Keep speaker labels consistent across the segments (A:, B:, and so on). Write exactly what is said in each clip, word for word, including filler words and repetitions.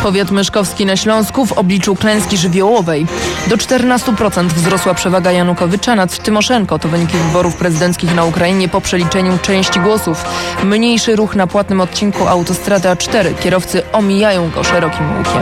A: Powiat myszkowski na Śląsku w obliczu klęski żywiołowej. Do czternastu procent wzrosła przewaga Janukowycza nad Tymoszenko. To wyniki wyborów prezydenckich na Ukrainie po przeliczeniu części głosów. Mniejszy ruch na płatnym odcinku autostrady A cztery. Kierowcy omijają go szerokim łukiem.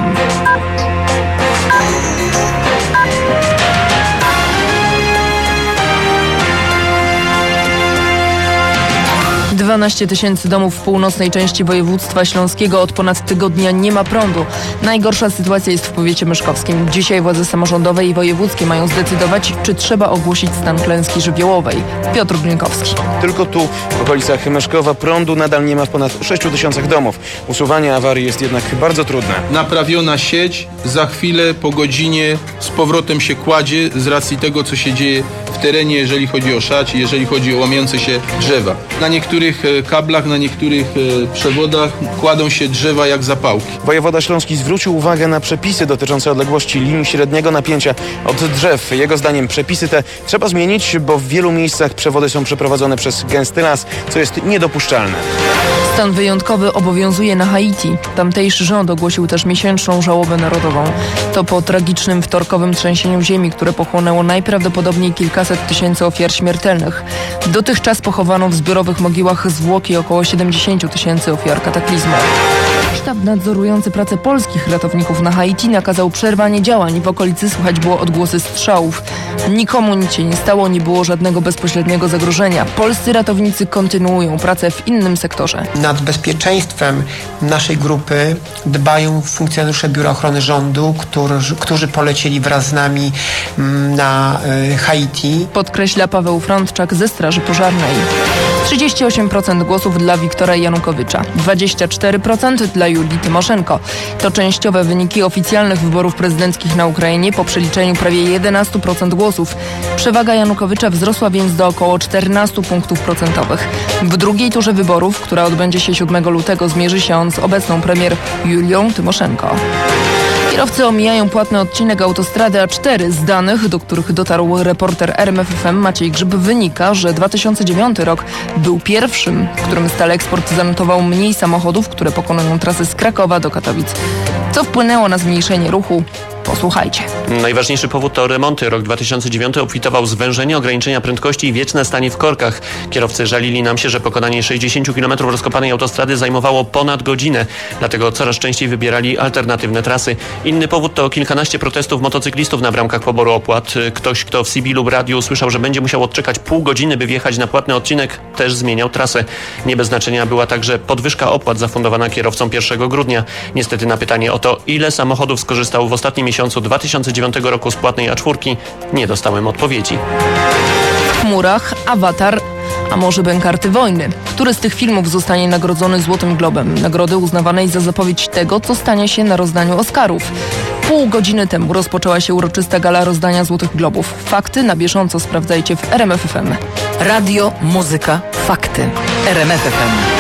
A: dwanaście tysięcy domów w północnej części województwa śląskiego od ponad tygodnia nie ma prądu. Najgorsza sytuacja jest w powiecie myszkowskim. Dzisiaj władze samorządowe i wojewódzkie mają zdecydować, czy trzeba ogłosić stan klęski żywiołowej. Piotr Grynkowski.
B: Tylko tu, w okolicach Myszkowa, prądu nadal nie ma w ponad sześciu tysiącach domów. Usuwanie awarii jest jednak bardzo trudne.
C: Naprawiona sieć za chwilę, po godzinie z powrotem się kładzie z racji tego, co się dzieje w terenie, jeżeli chodzi o szać, jeżeli chodzi o łamiące się drzewa. Na niektórych kablach, na niektórych przewodach kładą się drzewa jak zapałki.
B: Wojewoda śląski zwrócił uwagę na przepisy dotyczące odległości linii średniego napięcia od drzew. Jego zdaniem przepisy te trzeba zmienić, bo w wielu miejscach przewody są przeprowadzone przez gęsty las, co jest niedopuszczalne.
A: Stan wyjątkowy obowiązuje na Haiti. Tamtejszy rząd ogłosił też miesięczną żałobę narodową. To po tragicznym wtorkowym trzęsieniu ziemi, które pochłonęło najprawdopodobniej kilkaset tysięcy ofiar śmiertelnych. Dotychczas pochowano w zbiorowych mogiłach zwłoki około siedemdziesięciu tysięcy ofiar kataklizmu. Sztab nadzorujący pracę polskich ratowników na Haiti nakazał przerwanie działań. W okolicy słychać było odgłosy strzałów. Nikomu nic się nie stało, nie było żadnego bezpośredniego zagrożenia. Polscy ratownicy kontynuują pracę w innym sektorze.
D: Nad bezpieczeństwem naszej grupy dbają funkcjonariusze Biura Ochrony Rządu, którzy, którzy polecieli wraz z nami na y, Haiti.
A: Podkreśla Paweł Frądczak ze Straży Pożarnej. trzydzieści osiem procent głosów dla Wiktora Janukowycza, dwadzieścia cztery procent dla Julii Tymoszenko. To częściowe wyniki oficjalnych wyborów prezydenckich na Ukrainie po przeliczeniu prawie jedenaście procent głosów. Przewaga Janukowycza wzrosła więc do około czternastu punktów procentowych. W drugiej turze wyborów, która odbędzie się siódmego lutego, zmierzy się on z obecną premier Julią Tymoszenko. Kierowcy omijają płatny odcinek autostrady A cztery. Z danych, do których dotarł reporter R M F F M Maciej Grzyb, wynika, że dwa tysiące dziewiąty rok był pierwszym, w którym Staleksport zanotował mniej samochodów, które pokonują trasę z Krakowa do Katowic. Co wpłynęło na zmniejszenie ruchu? Posłuchajcie.
E: Najważniejszy powód to remonty. Rok dwa tysiące dziewiąty obfitował zwężenie, ograniczenia prędkości i wieczne stanie w korkach. Kierowcy żalili nam się, że pokonanie sześćdziesięciu kilometrów rozkopanej autostrady zajmowało ponad godzinę. Dlatego coraz częściej wybierali alternatywne trasy. Inny powód to kilkanaście protestów motocyklistów na bramkach poboru opłat. Ktoś, kto w C B lub radiu usłyszał, że będzie musiał odczekać pół godziny, by wjechać na płatny odcinek, też zmieniał trasę. Nie bez znaczenia była także podwyżka opłat zafundowana kierowcom pierwszego grudnia. Niestety na pytanie o to, ile samochodów skorzystało w ostatnim miesiącu dwa tysiące dziewiątego roku z płatnej A cztery, nie dostałem odpowiedzi.
A: W chmurach Awatar, a może Bękarty Wojny. Który z tych filmów zostanie nagrodzony Złotym Globem? Nagrody uznawanej za zapowiedź tego, co stanie się na rozdaniu Oscarów. Pół godziny temu rozpoczęła się uroczysta gala rozdania Złotych Globów. Fakty na bieżąco sprawdzajcie w R M F F M.
F: Radio, muzyka, fakty. R M F F M.